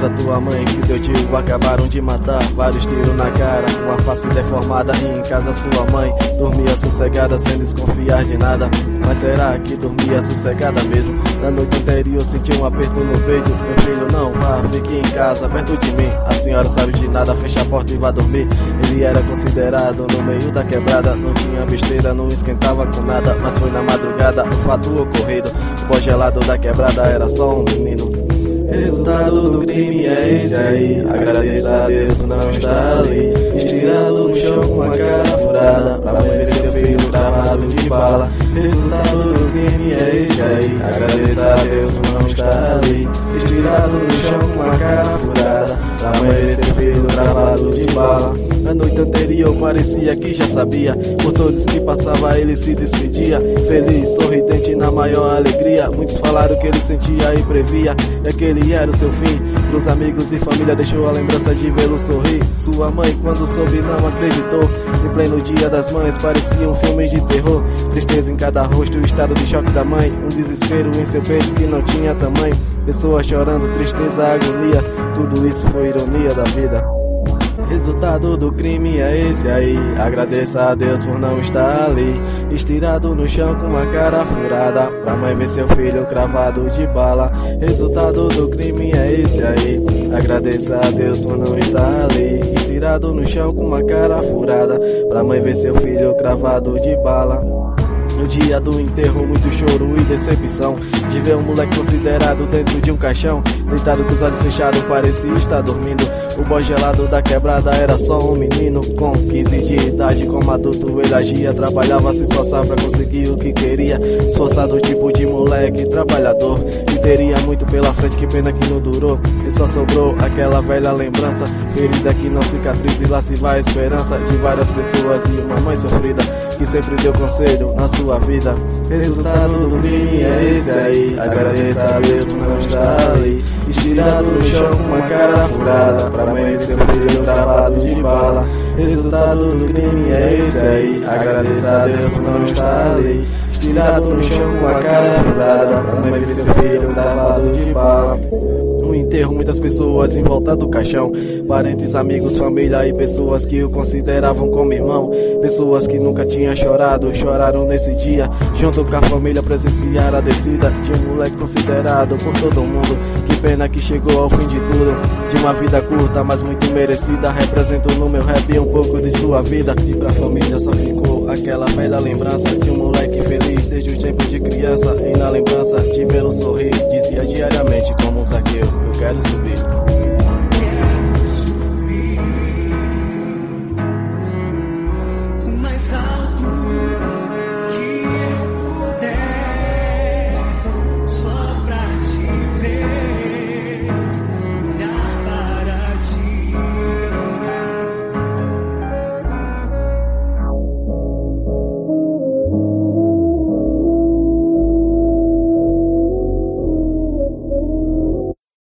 a tua mãe que teu tio acabaram de matar. Vários tiros na cara, uma face deformada. E em casa sua mãe dormia sossegada, sem desconfiar de nada. Mas será que dormia sossegada mesmo? Na noite anterior senti um aperto no peito. Meu filho, não vá, fique em casa, perto de mim. A senhora sabe de nada, fecha a porta e vá dormir. Ele era considerado no meio da quebrada. Não tinha besteira, não esquentava com nada. Mas foi na madrugada o fato ocorrido. O pó gelado da quebrada era só um menino. Resultado do crime é esse aí. Agradeça a Deus por não estar ali. Estirado no chão com uma cara furada, pra mãe ver seu filho gravado de bala. Resultado do crime é esse aí. Agradeça a Deus por não estar ali. Estirado no chão com uma cara furada, pra mãe ver seu filho gravado de bala. A noite anterior parecia que já sabia. Por todos que passava ele se despedia, feliz, sorridente na maior alegria. Muitos falaram que ele sentia e previa, e aquele era o seu fim. Pros amigos e família deixou a lembrança de vê-lo sorrir. Sua mãe quando soube não acreditou. Em pleno dia das mães parecia um filme de terror. Tristeza em cada rosto, o estado de choque da mãe. Um desespero em seu peito que não tinha tamanho. Pessoas chorando, tristeza, agonia. Tudo isso foi ironia da vida. Resultado do crime é esse aí. Agradeça a Deus por não estar ali. Estirado no chão com uma cara furada, pra mãe ver seu filho cravado de bala. Resultado do crime é esse aí. Agradeça a Deus por não estar ali. Estirado no chão com uma cara furada, pra mãe ver seu filho cravado de bala. No dia do enterro, muito choro e decepção de ver um moleque considerado dentro de um caixão, deitado com os olhos fechados, parecia estar dormindo. O boy gelado da quebrada era só um menino. Com 15 de idade, como adulto ele agia, trabalhava, se esforçava pra conseguir o que queria. Esforçado, tipo de moleque trabalhador, e teria muito pela frente, que pena que não durou. E só sobrou aquela velha lembrança, ferida que não cicatriza, e lá se vai a esperança de várias pessoas e uma mãe sofrida que sempre deu conselho na sua vida. Resultado do crime é esse aí. Agradeça a Deus por não estar ali. Estirado no chão com uma cara furada, pra mãe ver seu filho gravado de bala. Resultado do crime é esse aí. Agradeça a Deus por não estar ali. Estirado no chão com uma cara furada, pra mãe ver seu filho gravado de bala. No enterro, muitas pessoas em volta do caixão, parentes, amigos, família e pessoas que o consideravam como irmão. Pessoas que nunca tinham chorado, choraram nesse dia, junto com a família presenciar a descida de um moleque considerado por todo mundo. Que pena que chegou ao fim de tudo, de uma vida curta, mas muito merecida. Represento no meu rap um pouco de sua vida, e pra família só ficou aquela velha lembrança de um moleque feliz desde o tempo de criança. E na lembrança de vê-lo sorrir, dizia diariamente como um Zaqueu: eu quero subir.